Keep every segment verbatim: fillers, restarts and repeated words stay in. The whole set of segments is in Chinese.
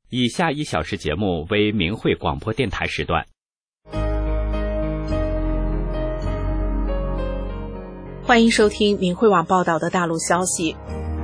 以下一小时节目为明慧广播电台时段。 欢迎收听明慧网报道的大陆消息。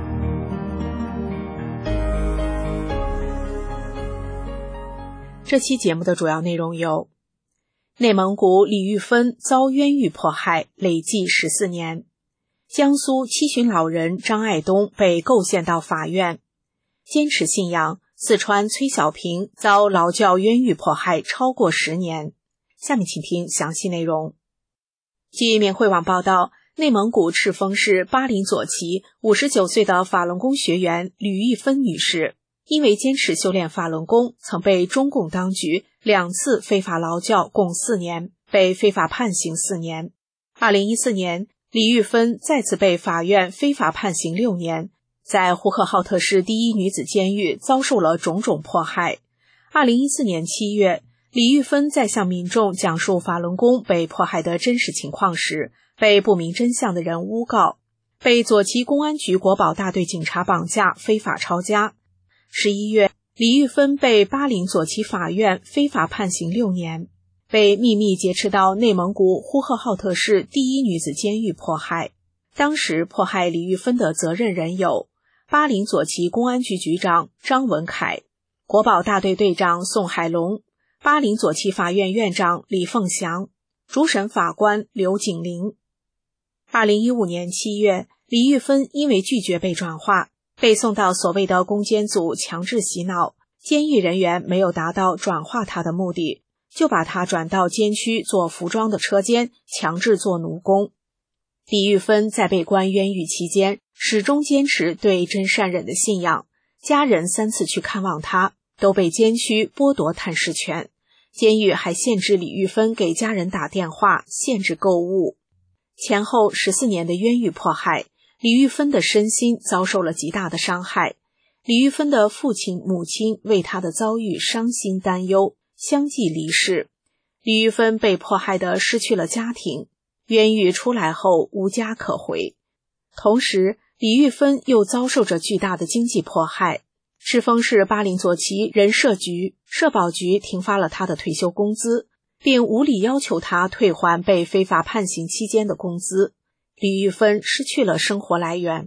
这期节目的主要内容有：内蒙古李玉芬遭冤狱迫害，累计十四年；江苏七旬老人张爱东被构陷到法院；坚持信仰，四川崔小平遭劳教冤狱迫害超过十年。下面请听详细内容。据缅慧网报道，内蒙古赤峰市巴林左旗五十九岁的法轮功学员吕玉芬女士，因为坚持修炼法轮功，曾被中共当局两次非法劳教共四年，被非法判刑四年。二零一四年，李玉芬再次被法院非法判刑六年，在呼和浩特市第一女子监狱遭受了种种迫害。二零一四年七月，李玉芬在向民众讲述法轮功被迫害的真实情况时，被不明真相的人诬告，被左旗公安局国保大队警察绑架非法抄家。十一月，李玉芬被巴林左旗法院非法判刑六年，被秘密劫持到内蒙古呼和浩特市第一女子监狱迫害。当时迫害李玉芬的责任人有巴林左旗公安局局长张文凯、国保大队队长宋海龙、巴林左旗法院院长李凤祥、主审法官刘景林。二零一五年七月，李玉芬因为拒绝被转化，被送到所谓的攻坚组强制洗脑，监狱人员没有达到转化他的目的，就把他转到监区做服装的车间，强制做奴工。李玉芬在被关冤狱期间，始终坚持对真善忍的信仰，家人三次去看望他，都被监区剥夺探视权，监狱还限制李玉芬给家人打电话，限制购物。前后十四年的冤狱迫害，李玉芬的身心遭受了极大的伤害。李玉芬的父亲母亲为她的遭遇伤心担忧，相继离世。李玉芬被迫害的失去了家庭，冤狱出来后无家可回。同时，李玉芬又遭受着巨大的经济迫害。赤峰市巴林左旗人社局、社保局停发了他的退休工资，并无理要求他退还被非法判刑期间的工资。李玉芬失去了生活来源。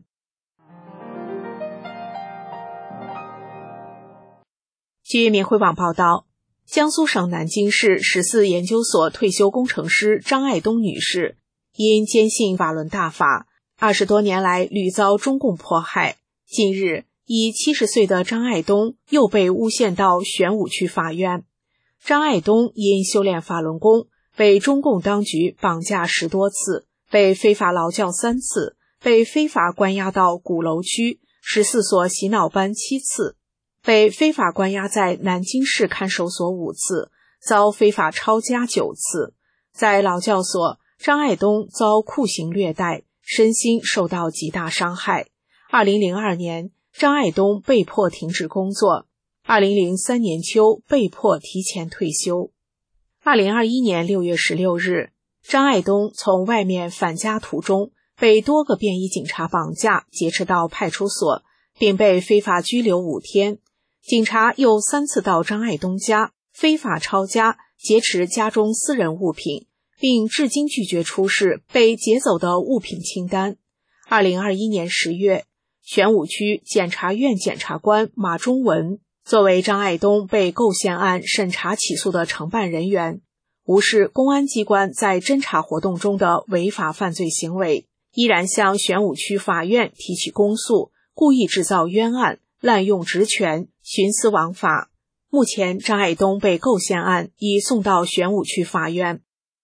据缅慧网报道，江苏省南京市十四研究所退休工程师张爱东女士，因坚信法轮大法，二十多年来屡遭中共迫害。近日，已七十岁的张爱东又被诬陷到玄武区法院。张爱东因修炼法轮功，被中共当局绑架十多次，被非法劳教三次，被非法关押到鼓楼区十四所洗脑班七次，被非法关押在南京市看守所五次，遭非法抄家九次。在劳教所，张爱东遭酷刑虐待，身心受到极大伤害。二零零二年，张爱东被迫停止工作。二零零三年秋被迫提前退休。二零二一年六月十六日，张爱东从外面返家途中被多个便衣警察绑架，劫持到派出所，并被非法拘留五天。警察又三次到张爱东家非法抄家，劫持家中私人物品，并至今拒绝出示被劫走的物品清单。二零二一年十月，玄武区检察院检察官马忠文作为张爱东被构陷案审查起诉的承办人员，无视公安机关在侦查活动中的违法犯罪行为，依然向玄武区法院提起公诉，故意制造冤案，滥用职权，徇私枉法。目前张爱东被构陷案已送到玄武区法院。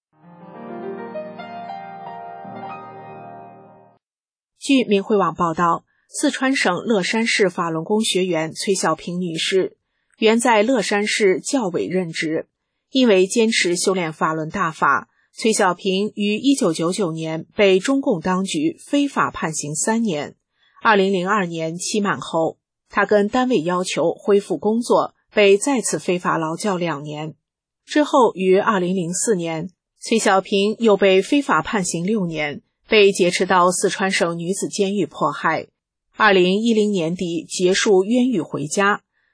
据明慧网报道，四川省乐山市法轮功学员崔小平女士，原在乐山市教委任职，因为坚持修炼法轮大法，崔小平于一九九九年被中共当局非法判刑三年。二零零二年期满后，她跟单位要求恢复工作，被再次非法劳教两年。之后于二零零四年，崔小平又被非法判刑六年，被劫持到四川省女子监狱迫害。二零一零年底结束冤狱回家，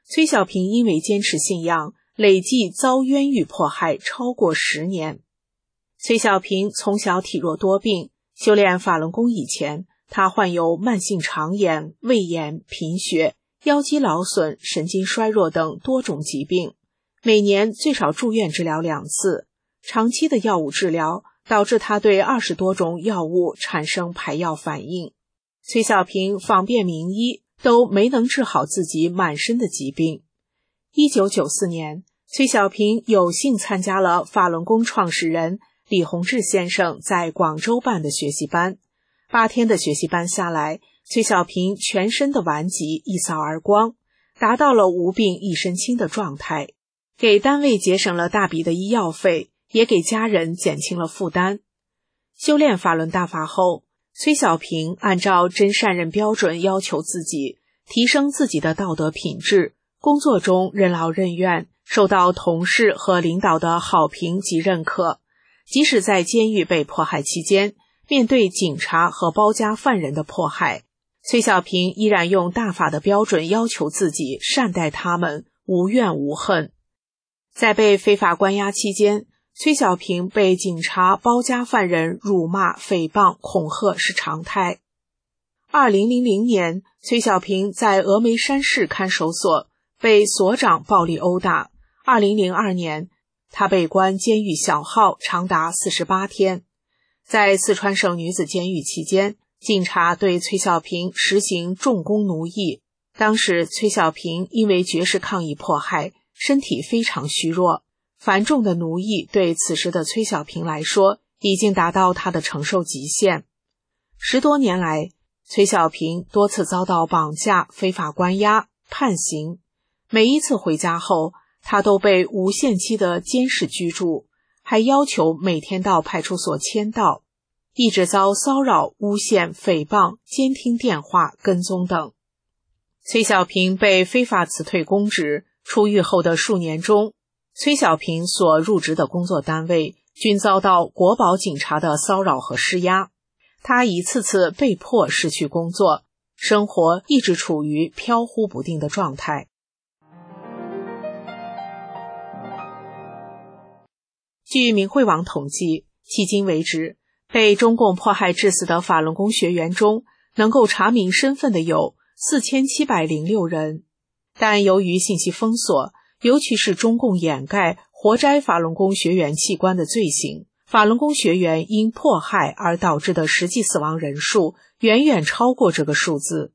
崔小平因为坚持信仰，累计遭冤狱迫害超过十年。崔小平从小体弱多病，修炼法轮功以前，他患有慢性肠炎、胃炎、贫血、腰肌劳损、神经衰弱等多种疾病，每年最少住院治疗两次。长期的药物治疗导致他对二十多种药物产生排药反应。崔小平访遍名医，都没能治好自己满身的疾病。一九九四年，崔小平有幸参加了法轮功创始人李洪志先生在广州办的学习班。八天的学习班下来，崔小平全身的顽疾一扫而光，达到了无病一身轻的状态，给单位节省了大笔的医药费，也给家人减轻了负担。修炼法轮大法后，崔小平按照真善忍标准要求自己，提升自己的道德品质，工作中任劳任怨，受到同事和领导的好评及认可。即使在监狱被迫害期间，面对警察和包夹犯人的迫害，崔小平依然用大法的标准要求自己善待他们，无怨无恨。在被非法关押期间，崔小平被警察包夹犯人辱骂、诽谤、恐吓是常态。二零零零年，崔小平在峨眉山市看守所被所长暴力殴打。二零零二年，他被关监狱小号长达四十八天。在四川省女子监狱期间，警察对崔小平实行重工奴役。当时崔小平因为绝食抗议迫害，身体非常虚弱。繁重的奴役对此时的崔小平来说，已经达到他的承受极限。十多年来，崔小平多次遭到绑架、非法关押、判刑。每一次回家后，他都被无限期的监视居住，还要求每天到派出所签到，一直遭骚扰、诬陷、诽谤、监听电话、跟踪等。崔小平被非法辞退公职，出狱后的数年中，崔小平所入职的工作单位均遭到国保警察的骚扰和施压，他一次次被迫失去工作，生活一直处于飘忽不定的状态。据明慧网统计，迄今为止，被中共迫害致死的法轮功学员中，能够查明身份的有四千七百零六人，但由于信息封锁，尤其是中共掩盖活摘法轮功学员器官的罪行，法轮功学员因迫害而导致的实际死亡人数远远超过这个数字。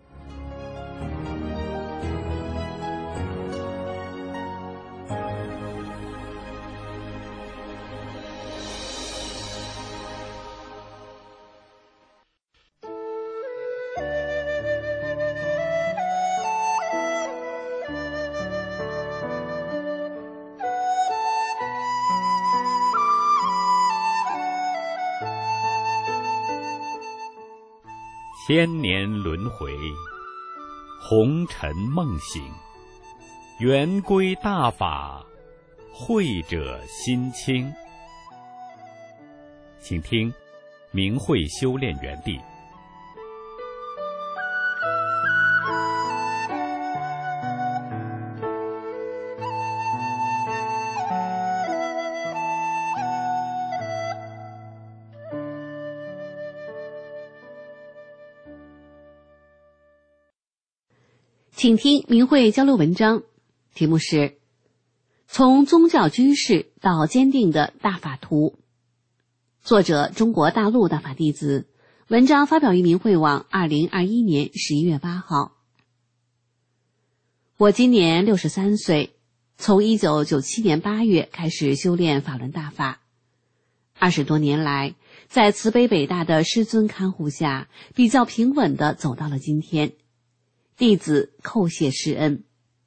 千年轮回，红尘梦醒，圆规大法，慧者心清。请听明慧修炼园地。 请听明慧交流文章，题目是从宗教居士到坚定的大法图，作者中国大陆大法弟子，文章发表于明慧网二零二一年十一月八号。我今年六十三岁，从一九九七年八月开始修炼法轮大法，二十多年来，在慈悲北大的师尊看护下，比较平稳地走到了今天。弟子叩谢师恩。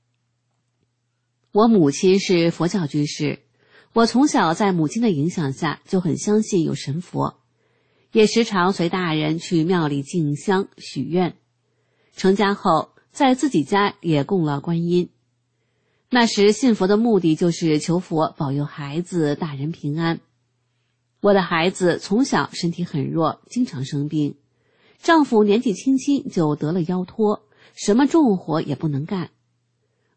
我母亲是佛教居士，我从小在母亲的影响下就很相信有神佛，也时常随大人去庙里敬香许愿。成家后，在自己家也供了观音。那时信佛的目的就是求佛保佑孩子大人平安。我的孩子从小身体很弱，经常生病，丈夫年纪轻轻就得了腰托，什么重活也不能干。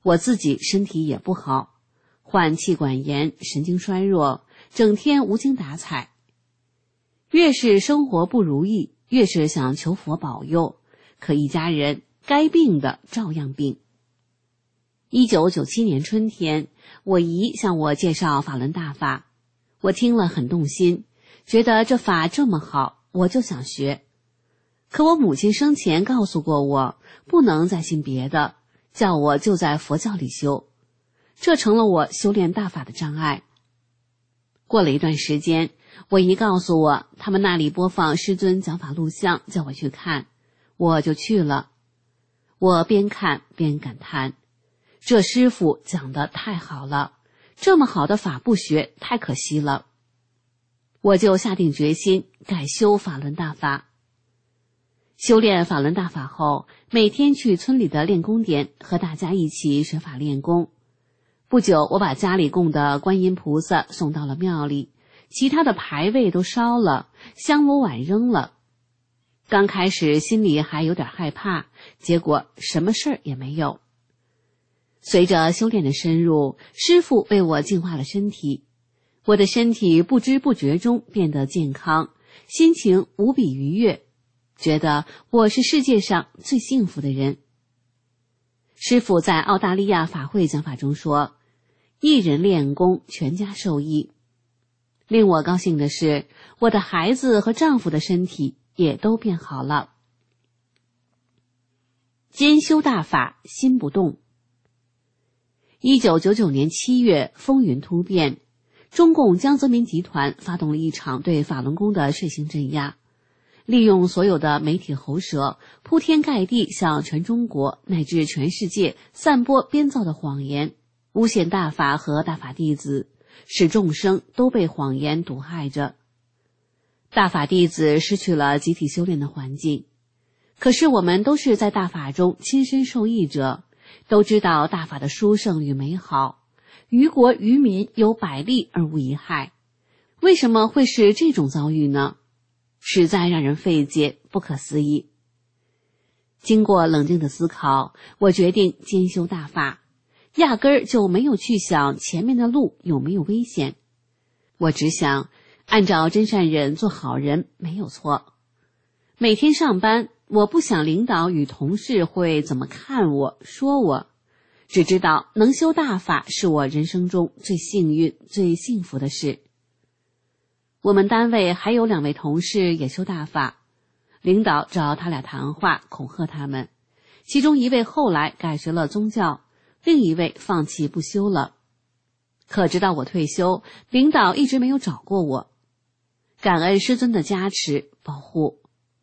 我自己身体也不好，患气管炎，神经衰弱，整天无精打采。越是生活不如意，越是想求佛保佑，可一家人该病的照样病。一九九七年春天，我姨向我介绍法轮大法，我听了很动心，觉得这法这么好，我就想学。可我母亲生前告诉过我，不能再信别的，叫我就在佛教里修，这成了我修炼大法的障碍。过了一段时间，我姨告诉我，他们那里播放师尊讲法录像，叫我去看，我就去了。我边看边感叹，这师父讲得太好了，这么好的法不学，太可惜了。我就下定决心改修法轮大法。修炼法轮大法后，每天去村里的练功点和大家一起学法练功。不久，我把家里供的观音菩萨送到了庙里，其他的牌位都烧了，香炉碗扔了。刚开始心里还有点害怕，结果什么事儿也没有。随着修炼的深入，师父为我净化了身体，我的身体不知不觉中变得健康，心情无比愉悦，觉得我是世界上最幸福的人。师父在澳大利亚法会讲法中说，一人练功，全家受益。令我高兴的是，我的孩子和丈夫的身体也都变好了。兼修大法，心不动。一九九九年七月，风云突变，中共江泽民集团发动了一场对法轮功的血腥镇压，利用所有的媒体喉舌，铺天盖地向全中国乃至全世界散播编造的谎言，诬陷大法和大法弟子，使众生都被谎言毒害着。大法弟子失去了集体修炼的环境，可是我们都是在大法中亲身受益者，都知道大法的殊胜与美好，于国于民有百利而无一害。为什么会是这种遭遇呢？实在让人费解，不可思议。经过冷静的思考，我决定兼修大法，压根儿就没有去想前面的路有没有危险。我只想按照真善忍做好人没有错。每天上班，我不想领导与同事会怎么看我说我，只知道能修大法是我人生中最幸运最幸福的事。我们单位还有两位同事也修大法，领导找他俩谈话恐吓他们，其中一位后来改学了宗教，另一位放弃不修了。可直到我退休，领导一直没有找过我。感恩师尊的加持保护，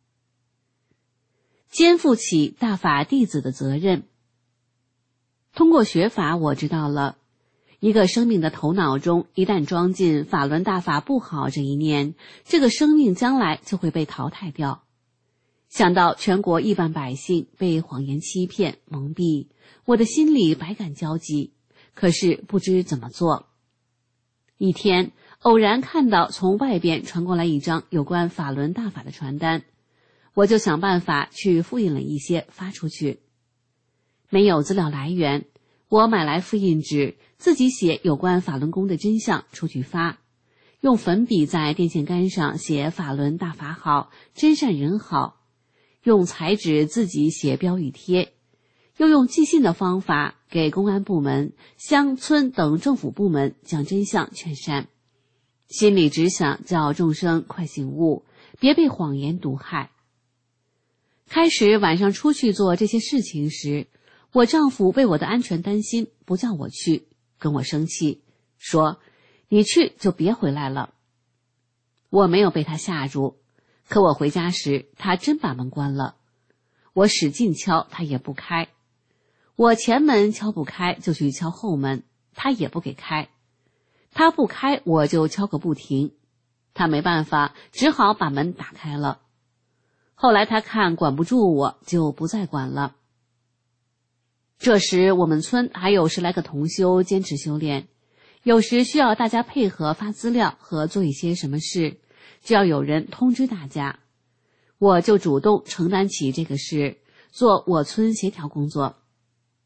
肩负起大法弟子的责任。通过学法，我知道了一个生命的头脑中一旦装进法轮大法不好这一念，这个生命将来就会被淘汰掉。想到全国亿万百姓被谎言欺骗蒙蔽，我的心里百感交集，可是不知怎么做。一天偶然看到从外边传过来一张有关法轮大法的传单，我就想办法去复印了一些发出去。没有资料来源，我买来复印纸，自己写有关法轮功的真相出去发，用粉笔在电线杆上写法轮大法好，真善人好，用彩纸自己写标语贴，又用寄信的方法给公安部门、乡村等政府部门讲真相劝善，心里只想叫众生快醒悟，别被谎言毒害。开始晚上出去做这些事情时，我丈夫为我的安全担心，不叫我去，跟我生气，说你去就别回来了。我没有被他吓住，可我回家时，他真把门关了。我使劲敲，他也不开。我前门敲不开，就去敲后门，他也不给开。他不开，我就敲个不停。他没办法，只好把门打开了。后来他看管不住我，就不再管了。这时我们村还有十来个同修坚持修炼，有时需要大家配合发资料和做一些什么事，只要有人通知大家，我就主动承担起这个事，做我村协调工作。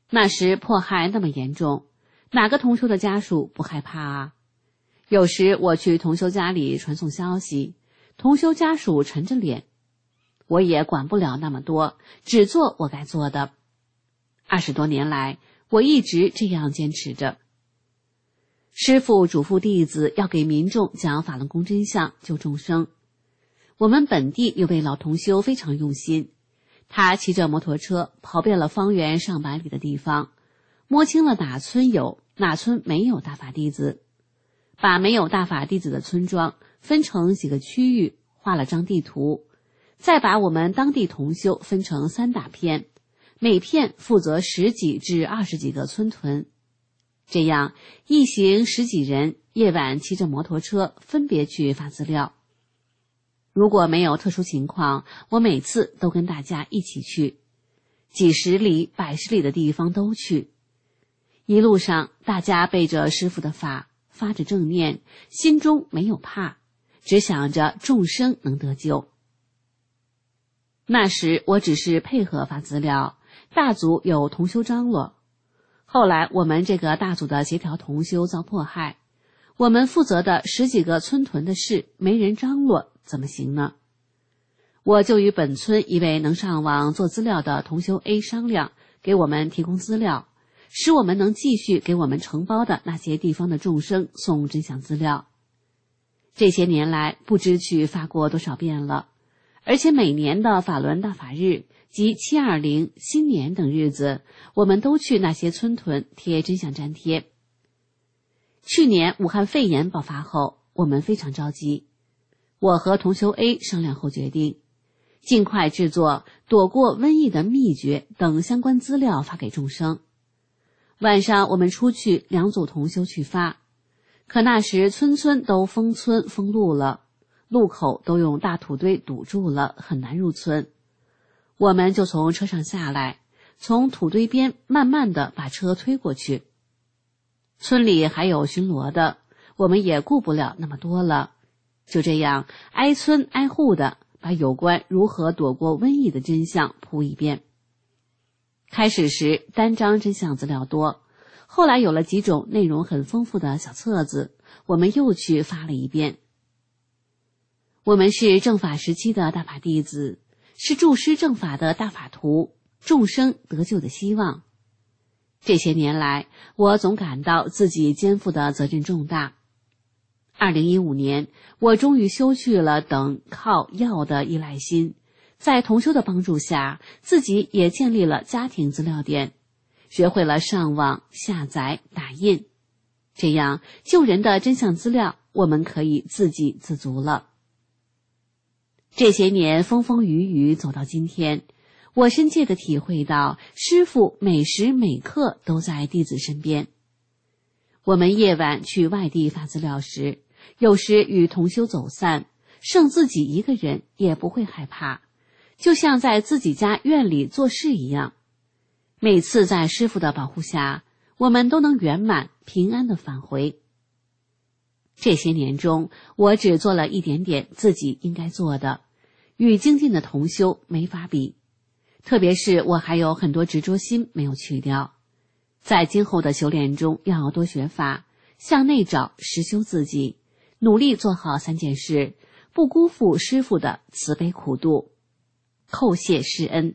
那时迫害那么严重，哪个同修的家属不害怕啊？有时我去同修家里传送消息，同修家属沉着脸，我也管不了那么多，只做我该做的。二十多年来，我一直这样坚持着。师父嘱咐弟子要给民众讲法轮功真相，救众生。我们本地有位老同修非常用心，他骑着摩托车跑遍了方圆上百里的地方，摸清了哪村有，哪村没有大法弟子，把没有大法弟子的村庄分成几个区域，画了张地图，再把我们当地同修分成三大片，每片负责十几至二十几个村屯。这样一行十几人，夜晚骑着摩托车分别去发资料。如果没有特殊情况，我每次都跟大家一起去，几十里、百十里的地方都去。一路上，大家背着师父的法，发着正念，心中没有怕，只想着众生能得救。那时我只是配合发资料，大组有同修张罗。后来我们这个大组的协调同修遭迫害，我们负责的十几个村屯的事没人张罗，怎么行呢？我就与本村一位能上网做资料的同修 A 商量，给我们提供资料，使我们能继续给我们承包的那些地方的众生送真相资料。这些年来不知去发过多少遍了，而且每年的法轮大法日及七二零新年等日子，我们都去那些村屯贴真相粘贴。去年武汉肺炎爆发后，我们非常着急，我和同修 A 商量后决定尽快制作躲过瘟疫的秘诀等相关资料发给众生。晚上我们出去，两组同修去发，可那时村村都封村封路了，路口都用大土堆堵住了，很难入村。我们就从车上下来，从土堆边慢慢地把车推过去。村里还有巡逻的，我们也顾不了那么多了，就这样挨村挨户的把有关如何躲过瘟疫的真相铺一遍。开始时单张真相资料多，后来有了几种内容很丰富的小册子，我们又去发了一遍。我们是正法时期的大法弟子，是助师正法的大法徒，众生得救的希望。这些年来，我总感到自己肩负的责任重大。二零一五年，我终于修去了等靠药的依赖心，在同修的帮助下，自己也建立了家庭资料点，学会了上网、下载、打印。这样，救人的真相资料，我们可以自给自足了。这些年风风雨雨走到今天，我深切地体会到师父每时每刻都在弟子身边。我们夜晚去外地发资料时，有时与同修走散，剩自己一个人也不会害怕，就像在自己家院里做事一样。每次在师父的保护下，我们都能圆满平安地返回。这些年中，我只做了一点点自己应该做的，与精进的同修没法比。特别是我还有很多执着心没有去掉，在今后的修炼中要多学法，向内找，实修自己，努力做好三件事，不辜负师父的慈悲苦度，叩谢师恩。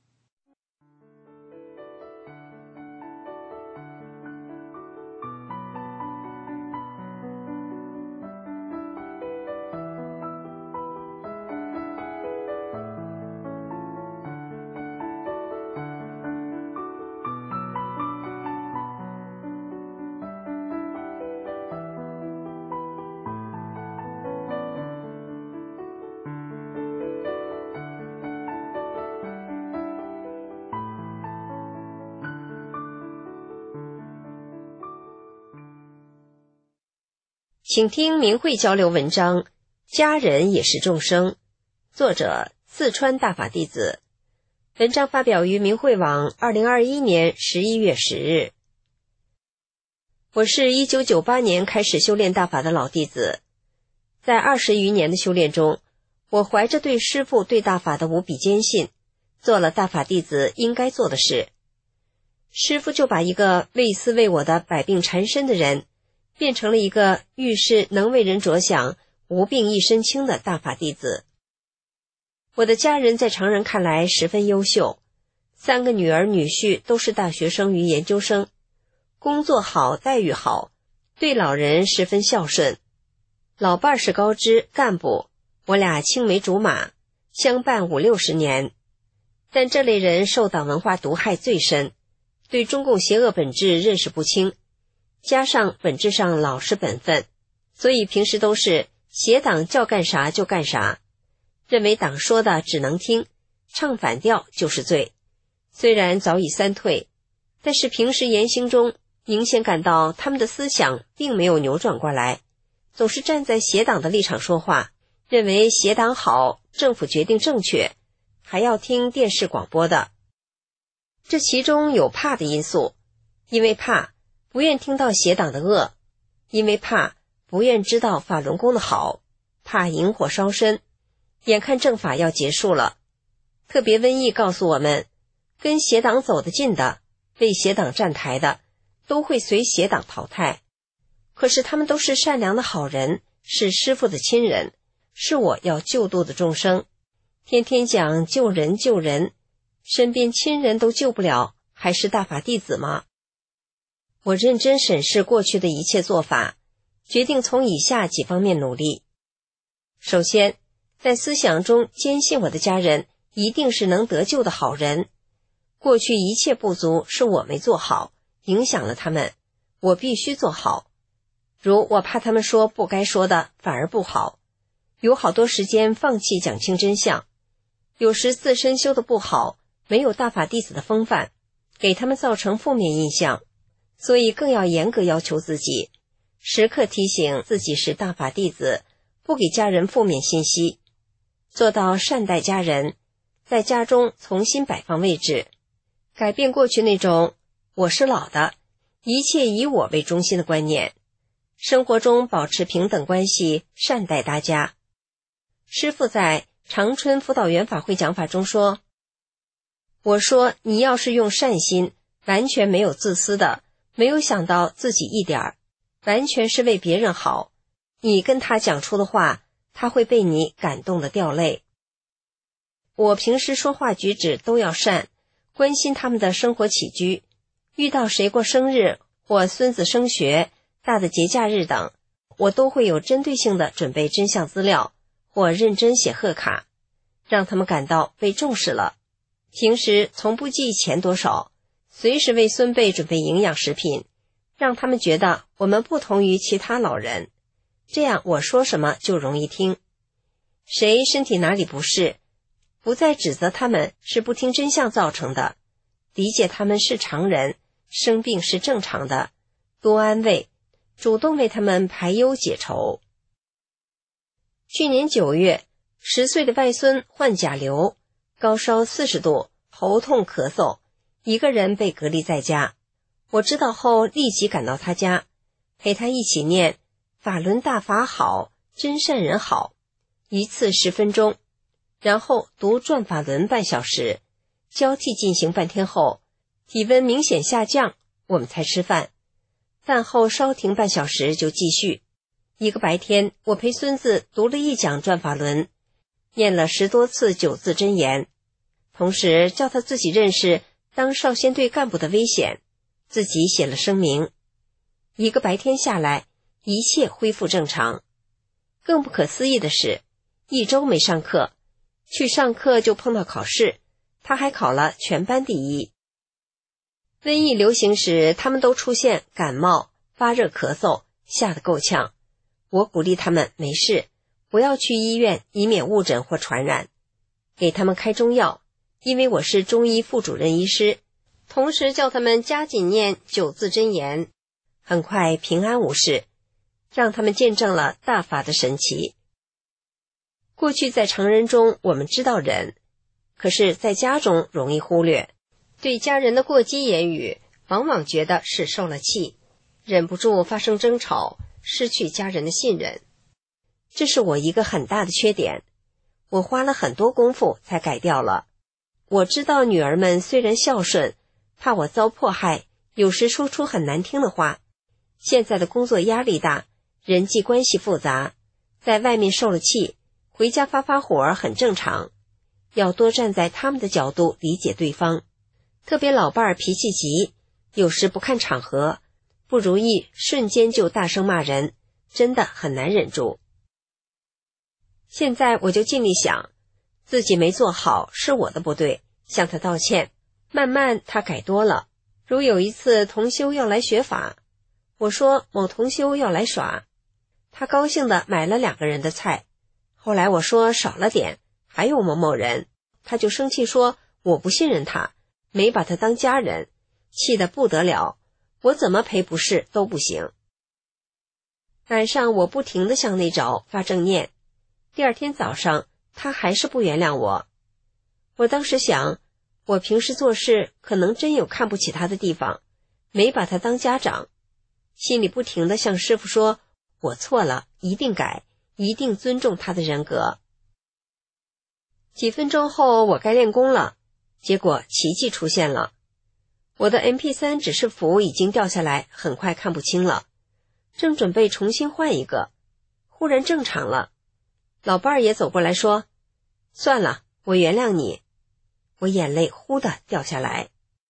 请听明慧交流文章，家人也是众生，作者四川大法弟子。文章发表于明慧网二零二一年十一月十日。我是一九九八年开始修炼大法的老弟子，在二十余年的修炼中，我怀着对师父对大法的无比坚信，做了大法弟子应该做的事。 师父就把一个为私为我的百病缠身的人，变成了一个遇事能为人着想、无病一身轻的大法弟子。我的家人在常人看来十分优秀，三个女儿女婿都是大学生与研究生，工作好，待遇好，对老人十分孝顺。老伴是高知干部，我俩青梅竹马，相伴五六十年。但这类人受党文化毒害最深，对中共邪恶本质认识不清，加上本质上老实本分，所以平时都是邪党叫干啥就干啥，认为党说的只能听，唱反调就是罪。虽然早已三退，但是平时言行中明显感到他们的思想并没有扭转过来，总是站在邪党的立场说话，认为邪党好，政府决定正确，还要听电视广播的。这其中有怕的因素，因为怕不愿听到邪党的恶，因为怕不愿知道法轮功的好，怕引火烧身。眼看正法要结束了，特别瘟疫告诉我们，跟邪党走得近的，为邪党站台的，都会随邪党淘汰。可是他们都是善良的好人，是师父的亲人，是我要救度的众生。天天讲救人救人，身边亲人都救不了，还是大法弟子吗？我认真审视过去的一切做法，决定从以下几方面努力。首先，在思想中坚信我的家人一定是能得救的好人，过去一切不足是我没做好，影响了他们，我必须做好。如我怕他们说不该说的，反而不好，有好多时间放弃讲清真相，有时自身修的不好，没有大法弟子的风范，给他们造成负面印象，所以更要严格要求自己，时刻提醒自己是大法弟子，不给家人负面信息，做到善待家人，在家中重新摆放位置，改变过去那种我是老的，一切以我为中心的观念，生活中保持平等关系，善待大家。师父在长春辅导员法会讲法中说，我说你要是用善心，完全没有自私的，没有想到自己一点儿，完全是为别人好，你跟他讲出的话，他会被你感动得掉泪。我平时说话举止都要善，关心他们的生活起居，遇到谁过生日或孙子升学、大的节假日等，我都会有针对性的准备真相资料或认真写贺卡，让他们感到被重视了。平时从不计钱多少，随时为孙辈准备营养食品，让他们觉得我们不同于其他老人，这样我说什么就容易听。谁身体哪里不适，不再指责他们是不听真相造成的，理解他们是常人，生病是正常的，多安慰，主动为他们排忧解愁。去年九月，十岁的外孙患甲流，高烧四十度，头痛咳嗽，一个人被隔离在家。我知道后立即赶到他家，陪他一起念法轮大法好，真善人好，一次十分钟，然后读转法轮半小时，交替进行半天后，体温明显下降，我们才吃饭。饭后稍停半小时就继续。一个白天，我陪孙子读了一讲转法轮，念了十多次九字真言，同时叫他自己认识当少先队干部的危险，自己写了声明。一个白天下来，一切恢复正常。更不可思议的是，一周没上课，去上课就碰到考试，他还考了全班第一。瘟疫流行时，他们都出现感冒、发热、咳嗽，吓得够呛。我鼓励他们没事，不要去医院，以免误诊或传染，给他们开中药，因为我是中医副主任医师，同时叫他们加紧念九字真言，很快平安无事，让他们见证了大法的神奇。过去在常人中我们知道忍，可是在家中容易忽略，对家人的过激言语往往觉得是受了气，忍不住发生争吵，失去家人的信任。这是我一个很大的缺点，我花了很多功夫才改掉了。我知道女儿们虽然孝顺， 怕我遭迫害，有时说出很难听的话。现在的工作压力大，人际关系复杂，在外面受了气，回家发发火很正常，要多站在他们的角度理解对方。特别老伴儿脾气急，有时不看场合，不如意瞬间就大声骂人，真的很难忍住。现在我就尽力想，自己没做好是我的不对，向他道歉。慢慢他改多了，如有一次同修要来学法，我说某同修要来耍，他高兴地买了两个人的菜。后来我说少了点，还有某某人，他就生气说我不信任他，没把他当家人，气得不得了，我怎么赔不是都不行。晚上我不停地向内找发正念，第二天早上他还是不原谅我。我当时想，我平时做事可能真有看不起他的地方，没把他当家长，心里不停地向师父说，我错了，一定改，一定尊重他的人格。几分钟后我该练功了，结果奇迹出现了，我的 M P 三 指示符已经掉下来，很快看不清了，正准备重新换一个，忽然正常了。老伴儿也走过来说，算了，我原谅你。我眼泪忽地掉下来。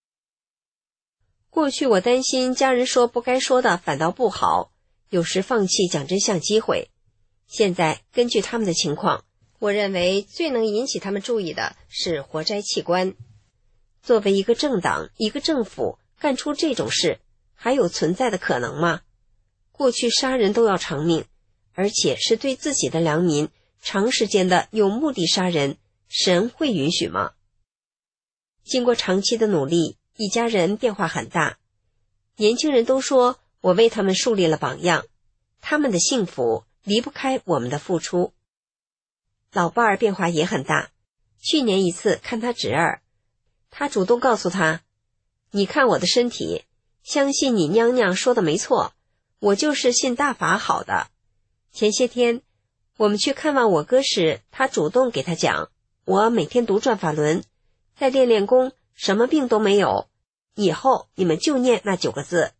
过去我担心家人说不该说的反倒不好，有时放弃讲真相机会。现在根据他们的情况，我认为最能引起他们注意的是活摘器官。作为一个政党，一个政府，干出这种事，还有存在的可能吗？过去杀人都要偿命，而且是对自己的良民，长时间的有目的杀人，神会允许吗？经过长期的努力，一家人变化很大。年轻人都说我为他们树立了榜样，他们的幸福离不开我们的付出。老伴儿变化也很大，去年一次看他侄儿，他主动告诉他，你看我的身体，相信你娘娘说的没错，我就是信大法好的。前些天我们去看望我哥时，他主动给他讲，我每天读转法轮，再练练功，什么病都没有，以后你们就念那九个字。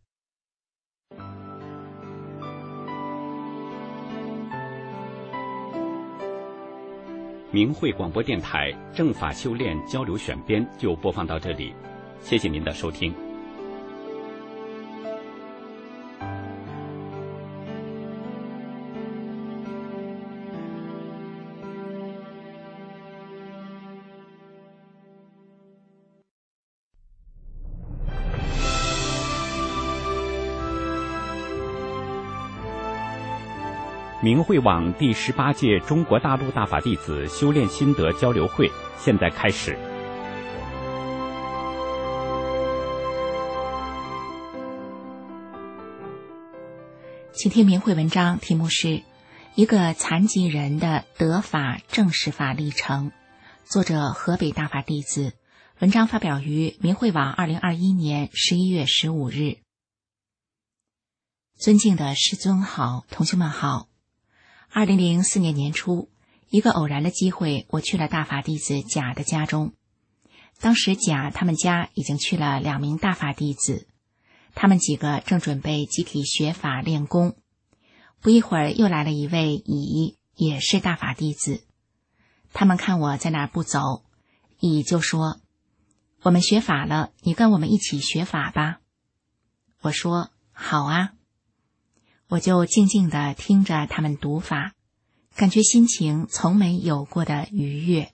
明慧广播电台正法修炼交流选编就播放到这里，谢谢您的收听。明慧网第十八届中国大陆大法弟子修炼心得交流会现在开始。 请听明慧文章，题目是一个残疾人的得法正实法历程，作者河北大法弟子，文章发表于明慧网二零二一年十一月十五日。尊敬的师尊好，同学们好。二零零四年年初，一个偶然的机会，我去了大法弟子甲的家中。当时甲他们家已经去了两名大法弟子，他们几个正准备集体学法练功。不一会儿又来了一位乙，也是大法弟子。他们看我在那儿不走，乙就说，我们学法了，你跟我们一起学法吧。我说好啊。我就静静地听着他们读法，感觉心情从没有过的愉悦。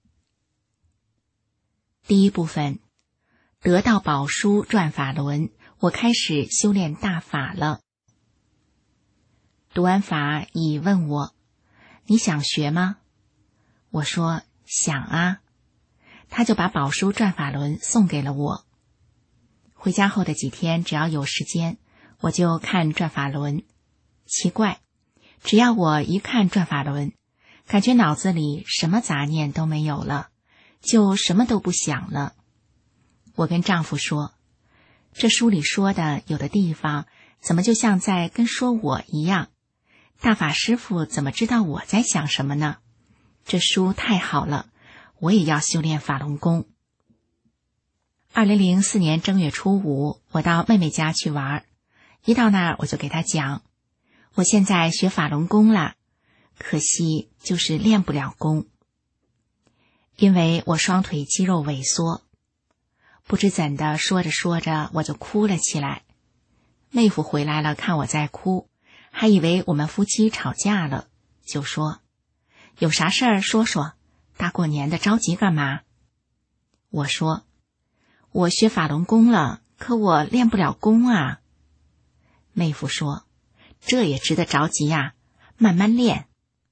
第一部分，得到宝书转法轮，我开始修炼大法了。读完法，乙问我，你想学吗？我说想啊。他就把宝书转法轮送给了我。回家后的几天，只要有时间，我就看转法轮。奇怪，只要我一看转法轮，感觉脑子里什么杂念都没有了，就什么都不想了。我跟丈夫说，这书里说的有的地方怎么就像在跟说我一样，大法师父怎么知道我在想什么呢？这书太好了，我也要修炼法轮功。 二零零四年正月初五，我到妹妹家去玩，一到那儿我就给她讲，我现在学法轮功了，可惜就是练不了功，因为我双腿肌肉萎缩。不知怎的，说着说着我就哭了起来。妹夫回来了，看我在哭，还以为我们夫妻吵架了，就说，有啥事儿说说，大过年的着急干嘛？我说，我学法轮功了，可我练不了功啊。妹夫说，这也值得着急呀，慢慢练。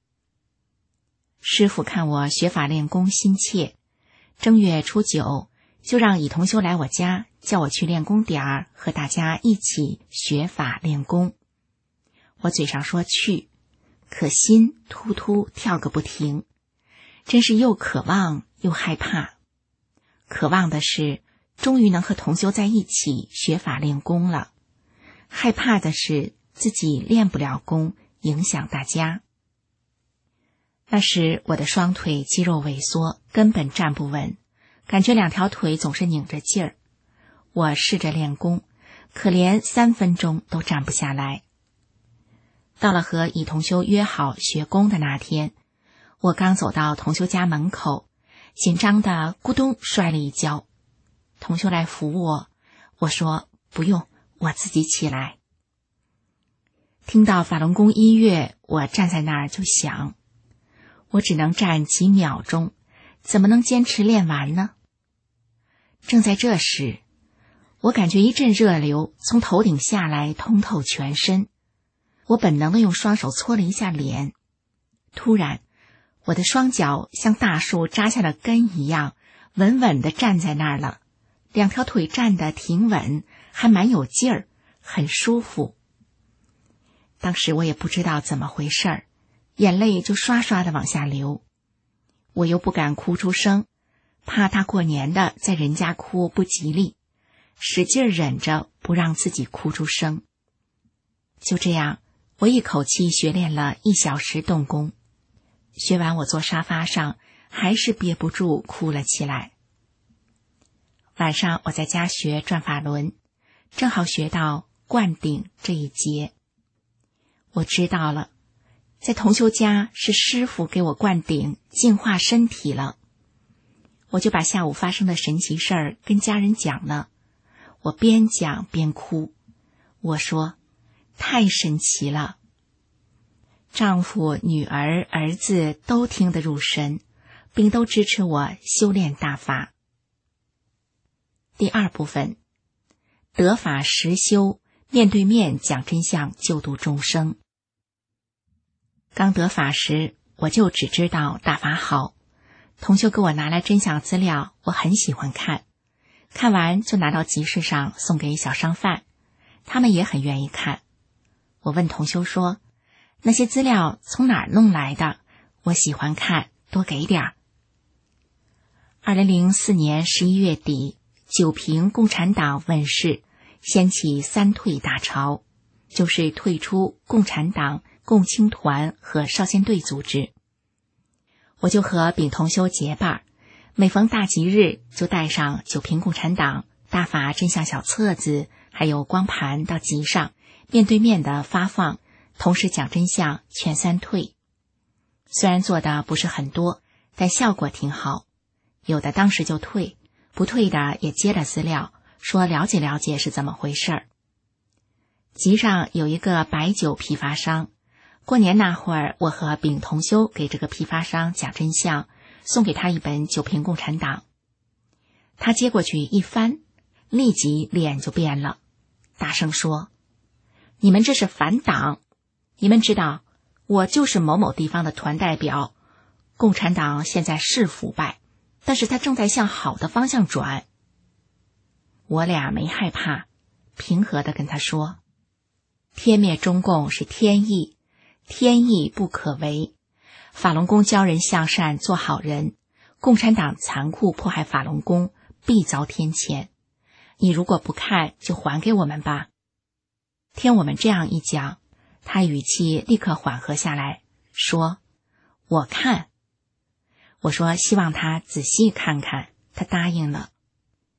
师傅看我学法练功心切，正月初九就让乙同修来我家，叫我去练功点儿，和大家一起学法练功。我嘴上说去，可心突突跳个不停，真是又渴望又害怕。渴望的是终于能和同修在一起学法练功了，害怕的是自己练不了功，影响大家。那时我的双腿肌肉萎缩，根本站不稳，感觉两条腿总是拧着劲儿。我试着练功，可连三分钟都站不下来。到了和乙同修约好学功的那天，我刚走到同修家门口，紧张的咕咚摔了一跤。同修来扶我，我说不用，我自己起来。听到法轮功音乐，我站在那儿就想，我只能站几秒钟，怎么能坚持练完呢？正在这时，我感觉一阵热流从头顶下来，通透全身。我本能地用双手搓了一下脸，突然我的双脚像大树扎下了根一样，稳稳地站在那儿了，两条腿站得挺稳，还蛮有劲儿，很舒服。当时我也不知道怎么回事儿，眼泪就刷刷地往下流。我又不敢哭出声，怕大过年的在人家哭不吉利，使劲忍着不让自己哭出声。就这样，我一口气学练了一小时动功。学完，我坐沙发上，还是憋不住哭了起来。晚上我在家学转法轮，正好学到灌顶这一节。我知道了，在同修家是师父给我灌顶净化身体了。我就把下午发生的神奇事儿跟家人讲了，我边讲边哭。我说，太神奇了。丈夫、女儿、儿子都听得入神，并都支持我修炼大法。第二部分，得法实修，面对面讲真相，救度众生。刚得法时，我就只知道大法好，同修给我拿来真相资料，我很喜欢看，看完就拿到集市上送给小商贩，他们也很愿意看。我问同修说，那些资料从哪儿弄来的？我喜欢看，多给点儿。二零零四年十一月底，九平共产党问世，掀起三退大潮，就是退出共产党、共青团和少先队组织。我就和丙同修结伴，每逢大吉日就带上九平共产党大法真相小册子还有光盘到集上，面对面的发放，同时讲真相，劝三退。虽然做的不是很多，但效果挺好，有的当时就退，不退的也接了资料，说了解了解是怎么回事儿。集上有一个白酒批发商，过年那会儿，我和丙同修给这个批发商讲真相，送给他一本九平共产党。他接过去一翻，立即脸就变了，大声说，你们这是反党，你们知道我就是某某地方的团代表，共产党现在是腐败，但是他正在向好的方向转。我俩没害怕，平和地跟他说，天灭中共是天意，天意不可违，法轮功教人向善做好人，共产党残酷迫害法轮功，必遭天谴，你如果不看就还给我们吧。听我们这样一讲，他语气立刻缓和下来，说，我看。我说希望他仔细看看，他答应了。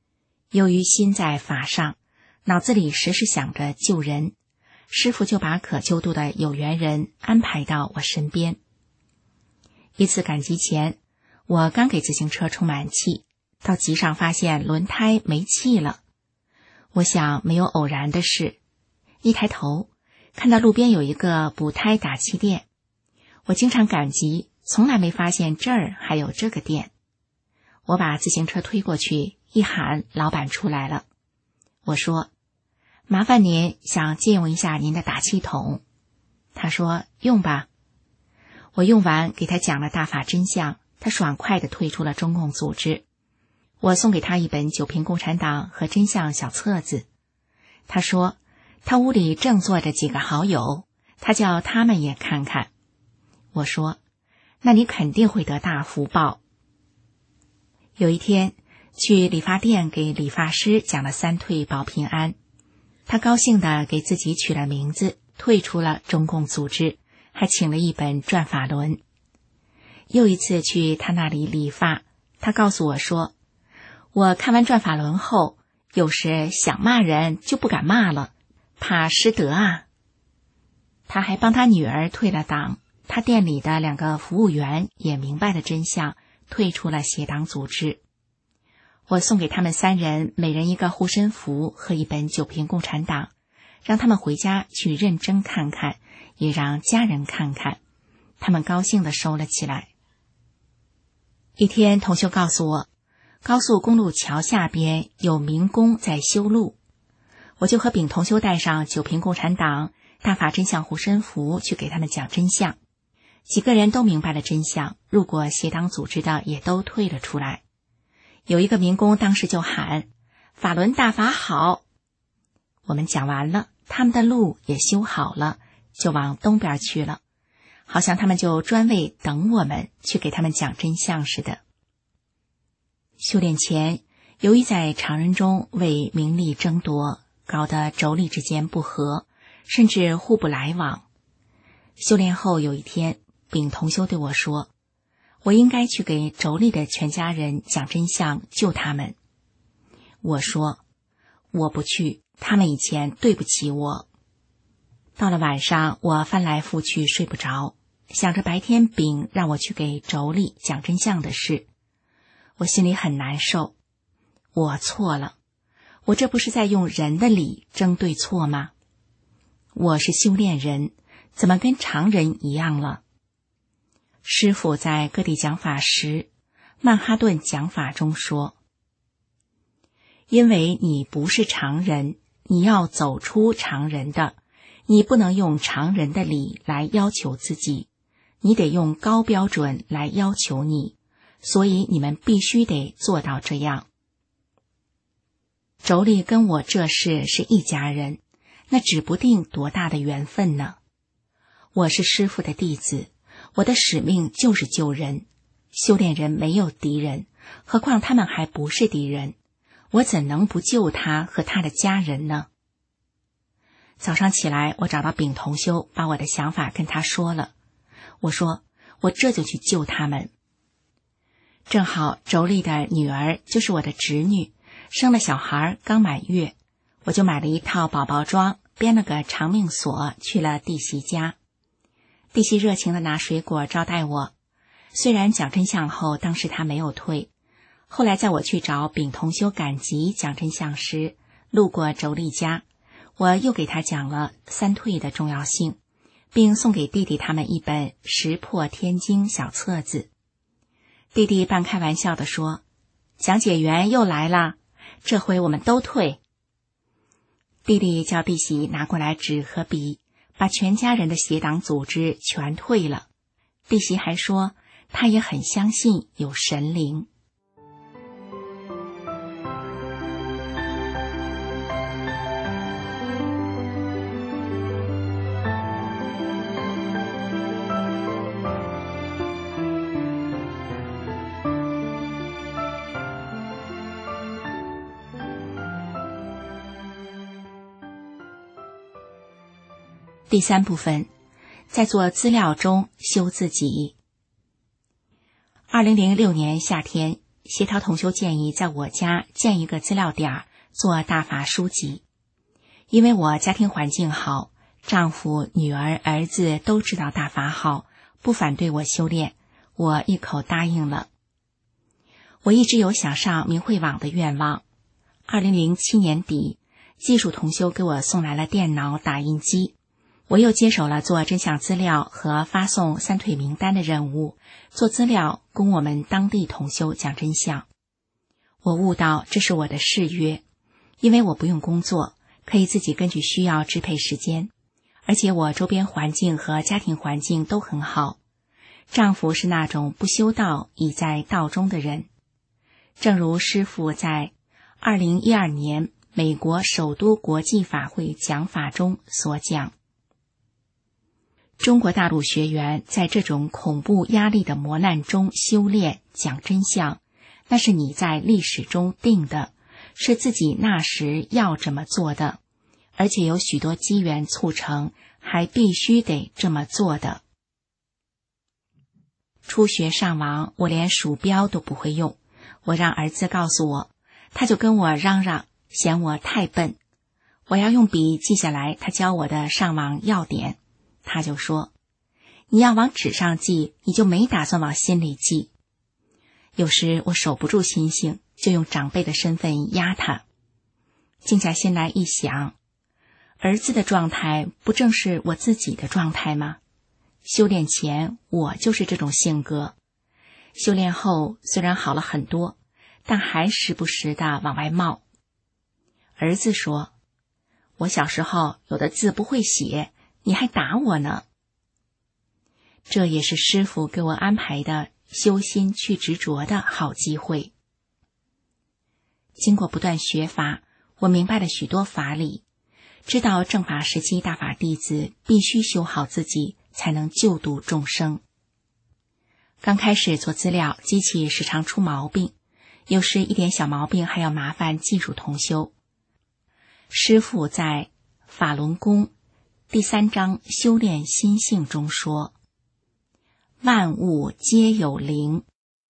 由于心在法上，脑子里时时想着救人，师父就把可救度的有缘人安排到我身边。一次赶集前，我刚给自行车充满气，到集上发现轮胎没气了。我想没有偶然的事，一抬头看到路边有一个补胎打气店。我经常赶集，从来没发现这儿还有这个店。我把自行车推过去，一喊，老板出来了。我说：麻烦您，想借用一下您的打气筒。他说：用吧。我用完给他讲了大法真相，他爽快地退出了中共组织。我送给他一本《九评共产党》和真相小册子。他说他屋里正坐着几个好友，他叫他们也看看。我说：那你肯定会得大福报。有一天去理发店给理发师讲了三退保平安，他高兴地给自己取了名字，退出了中共组织，还请了一本转法轮。又一次去他那里理发，他告诉我说，我看完转法轮后，有时想骂人就不敢骂了，怕失德啊。他还帮他女儿退了党，他店里的两个服务员也明白了真相，退出了邪党组织。我送给他们三人每人一个护身符和一本《九评共产党》，让他们回家去认真看看，也让家人看看。他们高兴地收了起来。一天，同修告诉我，高速公路桥下边有民工在修路，我就和丙同修带上《九评共产党》、大法真相护身符去给他们讲真相。几个人都明白了真相，入过邪党组织的也都退了出来。有一个民工当时就喊，法轮大法好。我们讲完了，他们的路也修好了，就往东边去了，好像他们就专为等我们去给他们讲真相似的。修炼前，由于在常人中为名利争夺，搞得妯娌之间不和，甚至互不来往。修炼后有一天，丙同修对我说，我应该去给妯娌的全家人讲真相，救他们。我说，我不去，他们以前对不起我。到了晚上，我翻来覆去睡不着，想着白天丙让我去给妯娌讲真相的事，我心里很难受。我错了，我这不是在用人的理争对错吗？我是修炼人，怎么跟常人一样了？师父在各地讲法时，曼哈顿讲法中说，因为你不是常人，你要走出常人的，你不能用常人的理来要求自己，你得用高标准来要求你，所以你们必须得做到这样。妯娌跟我这事是一家人，那指不定多大的缘分呢。我是师父的弟子，我的使命就是救人，修炼人没有敌人，何况他们还不是敌人，我怎能不救他和他的家人呢？早上起来，我找到丙同修，把我的想法跟他说了。我说，我这就去救他们。正好妯娌的女儿就是我的侄女，生了小孩刚满月，我就买了一套宝宝装，编了个长命锁，去了弟媳家。弟媳热情地拿水果招待我，虽然讲真相后当时他没有退，后来在我去找丙同修赶集讲真相时，路过妯娌家，我又给他讲了三退的重要性，并送给弟弟他们一本《识破天经》小册子。弟弟半开玩笑地说，讲解员又来了，这回我们都退。弟弟叫弟媳拿过来纸和笔，把全家人的邪党组织全退了。弟媳还说，她也很相信有神灵。第三部分，在做资料中修自己。二零零六年夏天， 协调同修建议在我家建一个资料点做大法书籍。因为我家庭环境好，丈夫、女儿、儿子都知道大法好，不反对我修炼，我一口答应了。我一直有想上明慧网的愿望。二零零七年底，技术同修给我送来了电脑打印机，我又接手了做真相资料和发送三退名单的任务，做资料供我们当地同修讲真相。我悟到这是我的誓约，因为我不用工作，可以自己根据需要支配时间，而且我周边环境和家庭环境都很好。丈夫是那种不修道已在道中的人，正如师父在二零一二年美国首都国际法会讲法中所讲，中国大陆学员在这种恐怖压力的磨难中修炼讲真相，那是你在历史中定的，是自己那时要这么做的，而且有许多机缘促成，还必须得这么做的。初学上网，我连鼠标都不会用，我让儿子告诉我，他就跟我嚷嚷，嫌我太笨。我要用笔记下来他教我的上网要点，他就说，你要往纸上记，你就没打算往心里记。有时我守不住心性，就用长辈的身份压他。静下心来一想，儿子的状态不正是我自己的状态吗？修炼前我就是这种性格，修炼后虽然好了很多，但还时不时的往外冒。儿子说，我小时候有的字不会写，你还打我呢。这也是师父给我安排的修心去执着的好机会。经过不断学法，我明白了许多法理，知道正法时期大法弟子必须修好自己，才能救度众生。刚开始做资料，机器时常出毛病，有时一点小毛病还要麻烦技术同修。师父在法轮功第三章修炼心性中说，万物皆有灵。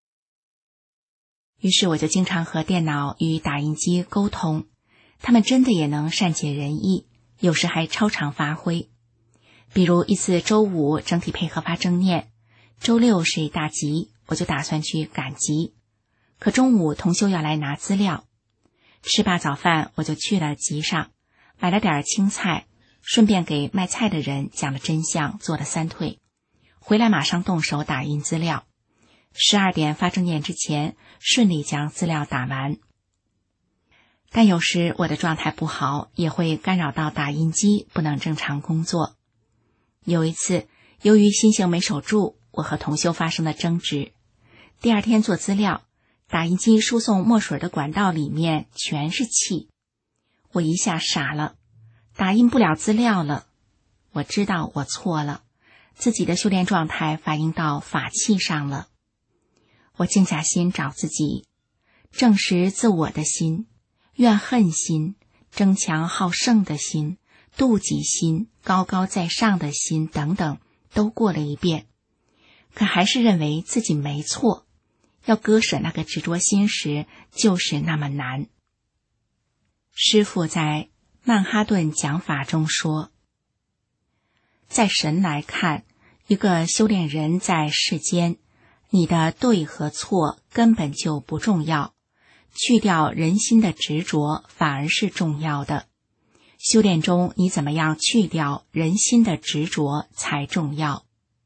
于是我就经常和电脑与打印机沟通，他们真的也能善解人意，有时还超常发挥。比如一次周五整体配合发正念，周六是一大集，我就打算去赶集。可中午同修要来拿资料，吃罢早饭我就去了集上，买了点青菜，顺便给卖菜的人讲了真相，做了三退。回来马上动手打印资料，十二点发正念之前顺利将资料打完。但有时我的状态不好，也会干扰到打印机，不能正常工作。有一次由于心性没守住，我和同修发生了争执。第二天做资料，打印机输送墨水的管道里面全是气，我一下傻了，打印不了资料了。我知道我错了，自己的修炼状态反映到法器上了。我静下心找自己，正视自我的心、怨恨心、争强好胜的心、妒忌心、高高在上的心等等，都过了一遍，可还是认为自己没错。要割舍那个执着心时，就是那么难。师父在曼哈顿讲法中说，在神来看，一个修炼人在世间，你的对和错根本就不重要，去掉人心的执着反而是重要的。修炼中你怎么样去掉人心的执着才重要。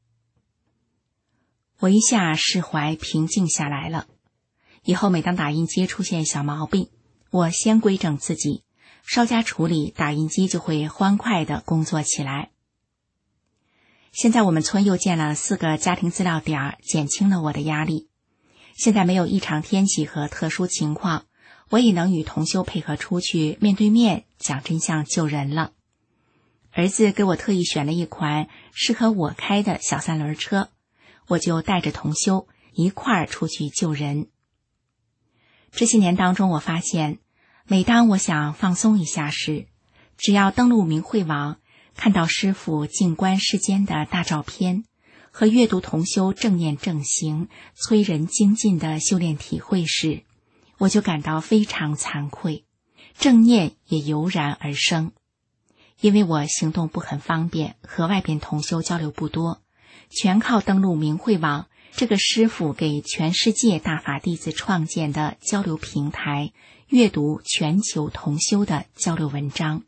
我一下释怀平静下来了。以后每当打印机出现小毛病，我先规正自己，稍加处理，打印机就会欢快地工作起来。现在我们村又建了四个家庭资料点，减轻了我的压力。现在没有异常天气和特殊情况，我也能与同修配合出去面对面讲真相救人了。儿子给我特意选了一款适合我开的小三轮车，我就带着同修一块儿出去救人。这些年当中，我发现每当我想放松一下时，只要登录明慧网，看到师父静观世间的大照片和阅读同修正念正行、催人精进的修炼体会时，我就感到非常惭愧，正念也油然而生。因为我行动不很方便，和外边同修交流不多，全靠登录明慧网这个师父给全世界大法弟子创建的交流平台，阅读全球同修的交流文章。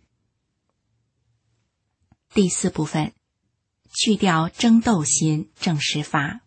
第四部分，去掉争斗心，正实法。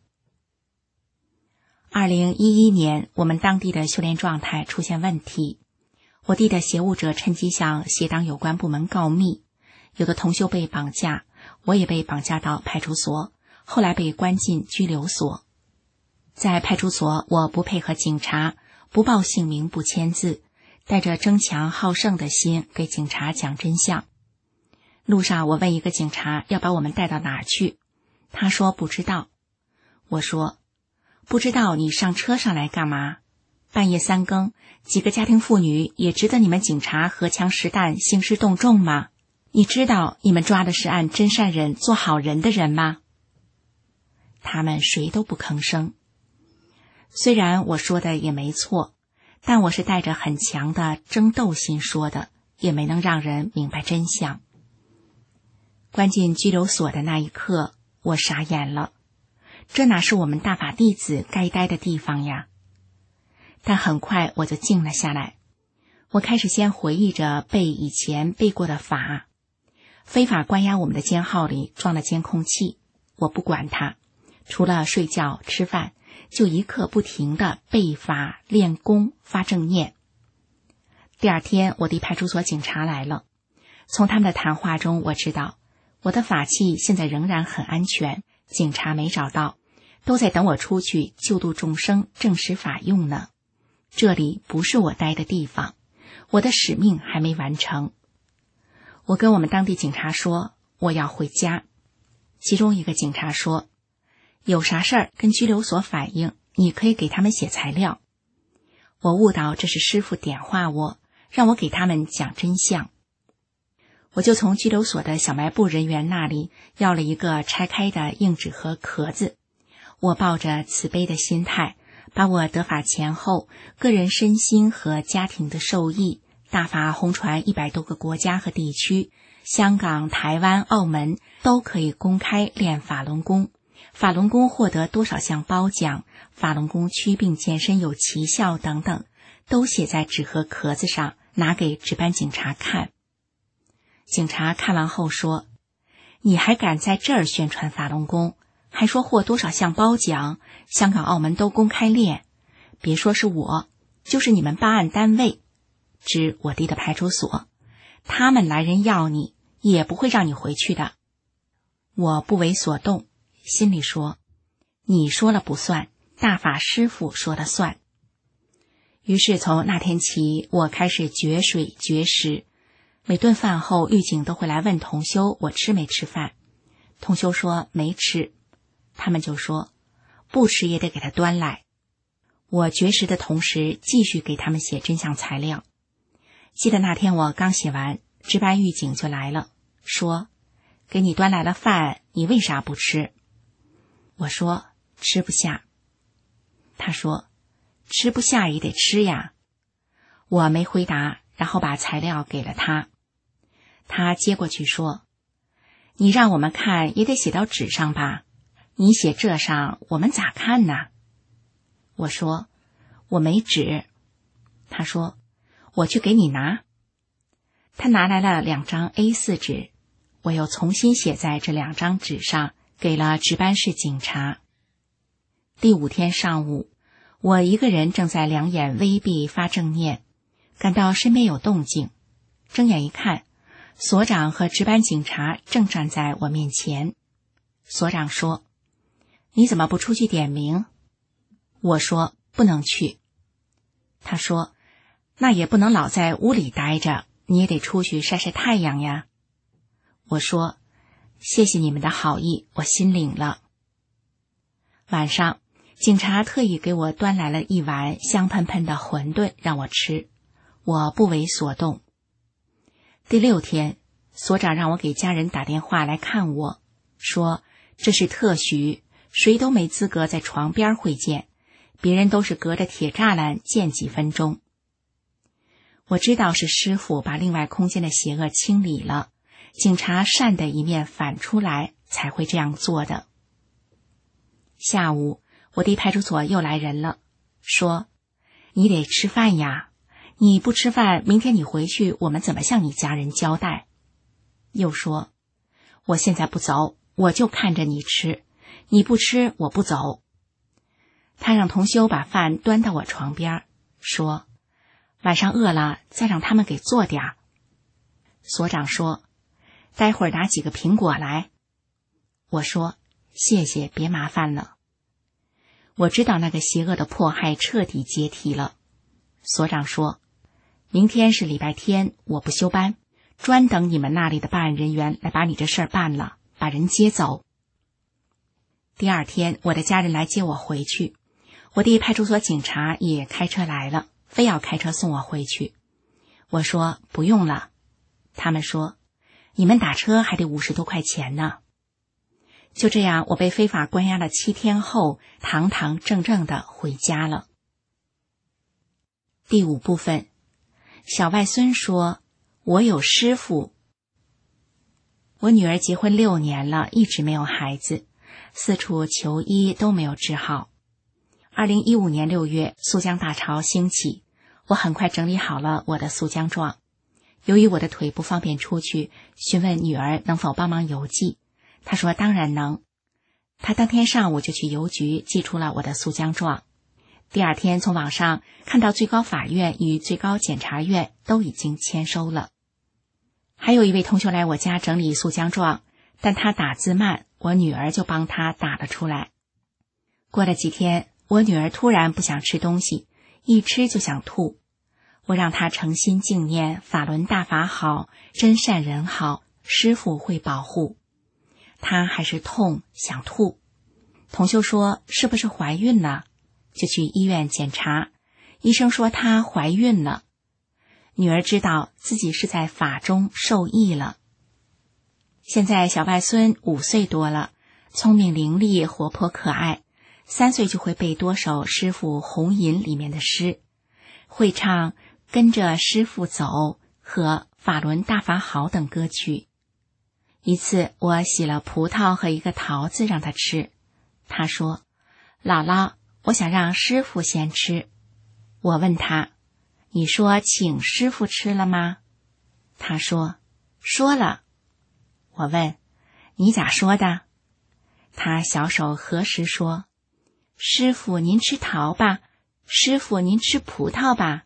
二零一一年，我们当地的修炼状态出现问题，我地的协务者趁机向协党有关部门告密，有的同修被绑架，我也被绑架到派出所，后来被关进拘留所。在派出所，我不配合警察，不报姓名，不签字，带着争强好胜的心给警察讲真相。路上我问一个警察要把我们带到哪儿去，他说不知道。我说不知道你上车上来干嘛？半夜三更，几个家庭妇女也值得你们警察荷枪实弹兴师动众吗？你知道你们抓的是按真善忍做好人的人吗？他们谁都不吭声。虽然我说的也没错，但我是带着很强的争斗心说的，也没能让人明白真相。关进拘留所的那一刻，我傻眼了，这哪是我们大法弟子该待的地方呀？但很快我就静了下来，我开始先回忆着背以前背过的法。非法关押我们的监号里装了监控器，我不管它，除了睡觉吃饭，就一刻不停地背法练功发正念。第二天，我的派出所警察来了，从他们的谈话中我知道我的法器现在仍然很安全，警察没找到，都在等我出去救度众生证实法用呢。这里不是我待的地方，我的使命还没完成。我跟我们当地警察说我要回家，其中一个警察说有啥事儿跟拘留所反映，你可以给他们写材料。我悟到这是师父点化我，让我给他们讲真相。我就从拘留所的小卖部人员那里要了一个拆开的硬纸盒壳子，我抱着慈悲的心态，把我得法前后个人身心和家庭的受益，大法红传一百多个国家和地区，香港、台湾、澳门都可以公开练法轮功，法轮功获得多少项褒奖，法轮功祛病健身有奇效等等，都写在纸盒壳子上，拿给值班警察看。警察看完后说，你还敢在这儿宣传法轮功，还说获多少项褒奖，香港澳门都公开练，别说是我，就是你们办案单位，指我弟的派出所，他们来人要你也不会让你回去的。我不为所动，心里说你说了不算，大法师父说了算。于是从那天起，我开始绝水绝食，每顿饭后狱警都会来问同修我吃没吃饭，同修说没吃，他们就说不吃也得给他端来。我绝食的同时继续给他们写真相材料。记得那天我刚写完，值班狱警就来了，说给你端来了饭，你为啥不吃？我说吃不下。他说吃不下也得吃呀。我没回答，然后把材料给了他。他接过去说，你让我们看也得写到纸上吧，你写这上我们咋看呢？我说我没纸。他说我去给你拿。他拿来了两张 A 四 纸，我又重新写在这两张纸上，给了值班室警察。第五天上午，我一个人正在两眼微闭发正念，感到身边有动静，睁眼一看，所长和值班警察正站在我面前。所长说，你怎么不出去点名？我说不能去。他说，那也不能老在屋里待着，你也得出去晒晒太阳呀。我说，谢谢你们的好意，我心领了。晚上，警察特意给我端来了一碗香喷喷的馄饨让我吃，我不为所动。第六天，所长让我给家人打电话来看我，说这是特许， 谁都没资格在床边会见，别人都是隔着铁栅栏见几分钟。我知道是师傅把另外空间的邪恶清理了，警察善的一面反出来才会这样做的。下午，我弟派出所又来人了，说：“你得吃饭呀，你不吃饭，明天你回去，我们怎么向你家人交代？”又说：“我现在不走，我就看着你吃，你不吃，我不走。”他让同修把饭端到我床边，说：“晚上饿了，再让他们给做点儿。”所长说：“待会儿拿几个苹果来。”我说：“谢谢，别麻烦了。”我知道那个邪恶的迫害彻底解体了。所长说：“明天是礼拜天，我不休班，专等你们那里的办案人员来把你这事儿办了，把人接走。”第二天，我的家人来接我回去，我弟派出所警察也开车来了，非要开车送我回去。我说：“不用了。”他们说：“你们打车还得五十多块钱呢。”就这样，我被非法关押了七天后，堂堂正正的回家了。第五部分，小外孙说：“我有师傅。”我女儿结婚六年了，一直没有孩子，四处求医都没有治好。二零一五年六月，速浆大潮兴起，我很快整理好了我的速浆状。由于我的腿不方便出去，询问女儿能否帮忙邮寄，她说当然能。她当天上午就去邮局寄出了我的速浆状。第二天从网上看到最高法院与最高检察院都已经签收了。还有一位同学来我家整理速浆状，但他打字慢，我女儿就帮他打了出来。过了几天，我女儿突然不想吃东西，一吃就想吐。我让她诚心敬念法轮大法好，真善人好，师父会保护。她还是痛想吐。同修说是不是怀孕了？就去医院检查，医生说她怀孕了。女儿知道自己是在法中受益了。现在小外孙五岁多了，聪明伶俐，活泼可爱，三岁就会背多首师父红吟里面的诗，会唱跟着师父走和法轮大法好等歌曲。一次我洗了葡萄和一个桃子让他吃，他说：“姥姥，我想让师父先吃。”我问他：“你说请师父吃了吗？”他说：“说了。”我问：“你咋说的？”他小手合十说：“师父您吃桃吧，师父您吃葡萄吧。”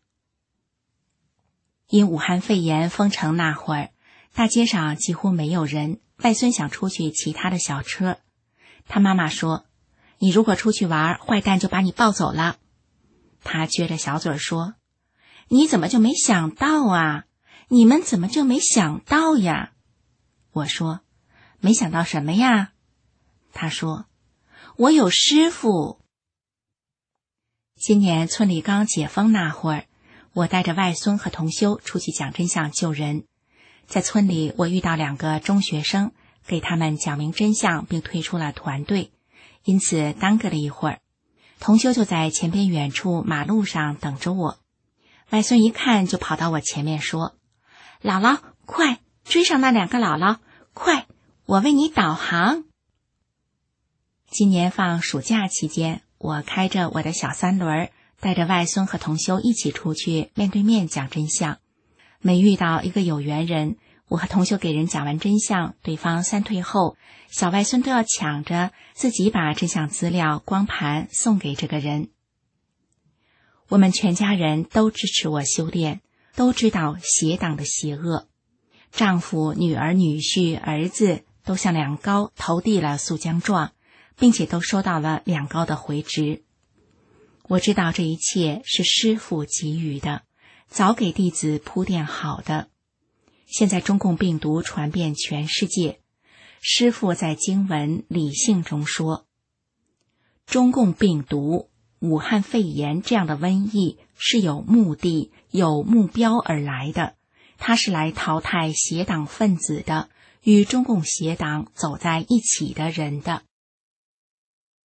因武汉肺炎封城那会儿，大街上几乎没有人，外孙想出去骑他的小车。他妈妈说：“你如果出去玩，坏蛋就把你抱走了。”他撅着小嘴说：“你怎么就没想到啊？你们怎么就没想到呀？”我说：“没想到什么呀？”他说：“我有师傅。”今年村里刚解封那会儿，我带着外孙和同修出去讲真相救人。在村里，我遇到两个中学生，给他们讲明真相，并退出了团队，因此耽搁了一会儿。同修就在前边远处马路上等着我。外孙一看就跑到我前面说：“姥姥，快追上那两个姥姥，快，我为你导航。”今年放暑假期间，我开着我的小三轮，带着外孙和同修一起出去面对面讲真相。每遇到一个有缘人，我和同修给人讲完真相，对方三退后，小外孙都要抢着自己把真相资料光盘送给这个人。我们全家人都支持我修炼，都知道邪党的邪恶。丈夫、女儿、女婿、儿子都向两高投递了速浆状，并且都收到了两高的回执。我知道这一切是师父给予的，早给弟子铺垫好的。现在中共病毒传遍全世界，师父在经文理性中说，中共病毒、武汉肺炎这样的瘟疫是有目的、有目标而来的，它是来淘汰邪党分子的，与中共邪党走在一起的人的。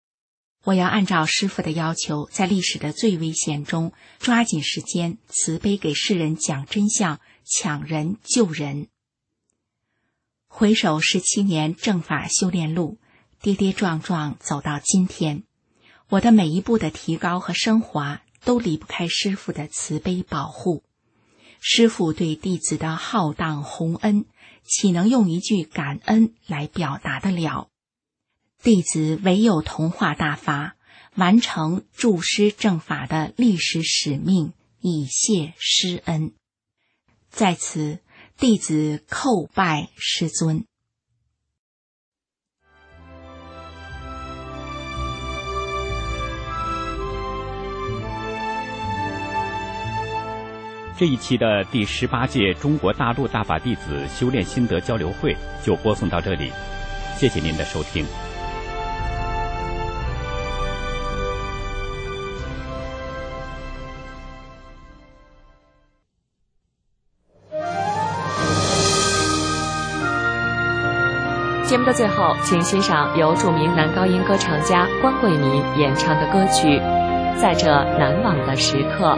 我要按照师父的要求，在历史的最危险中抓紧时间，慈悲给世人讲真相，抢人救人。回首十七年正法修炼路，跌跌撞撞走到今天，我的每一步的提高和升华都离不开师父的慈悲保护。师父对弟子的浩荡宏恩，岂能用一句感恩来表达得了？弟子唯有同化大法，完成助师正法的历史使命，以谢师恩。在此，弟子叩拜师尊。 这一期的第十八届中国大陆大法弟子修炼心得交流会就播送到这里，谢谢您的收听。 节目的最后，请欣赏由著名男高音歌唱家关桂民演唱的歌曲《在这难忘的时刻》。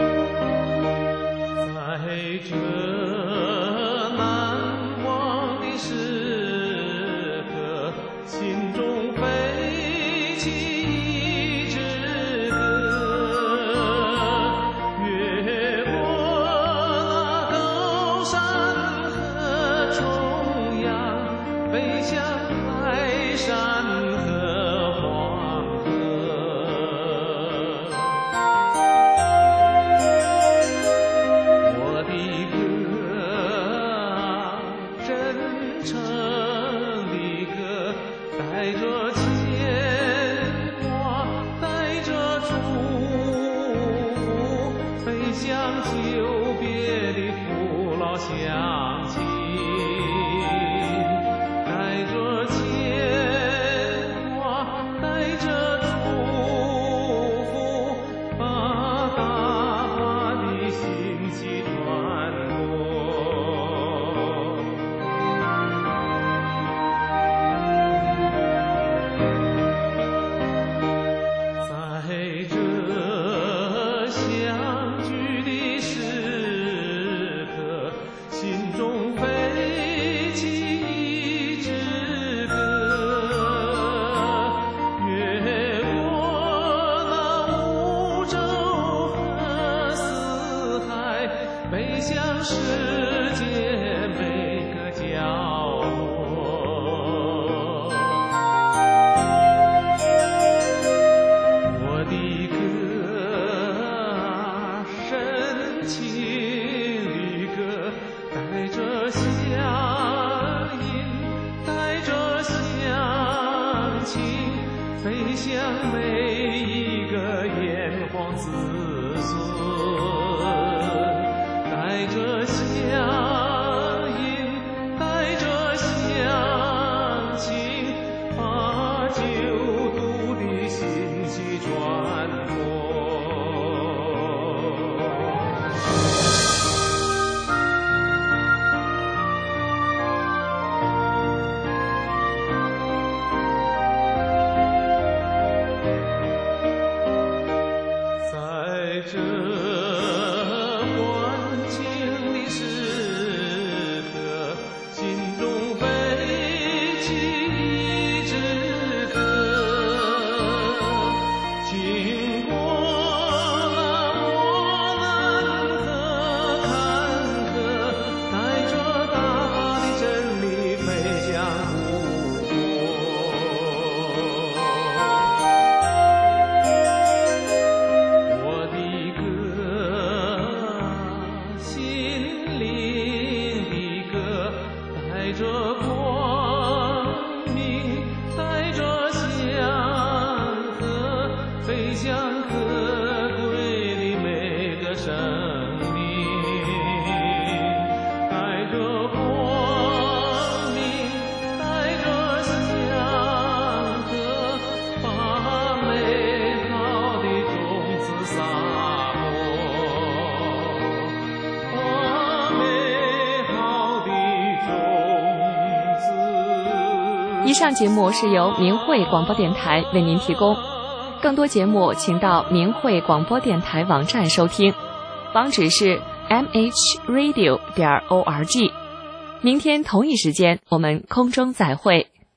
以上节目是由明慧广播电台为您提供， 更多节目请到明慧广播电台网站收听，网址是 m h radio 点 org。明天同一时间我们空中再会。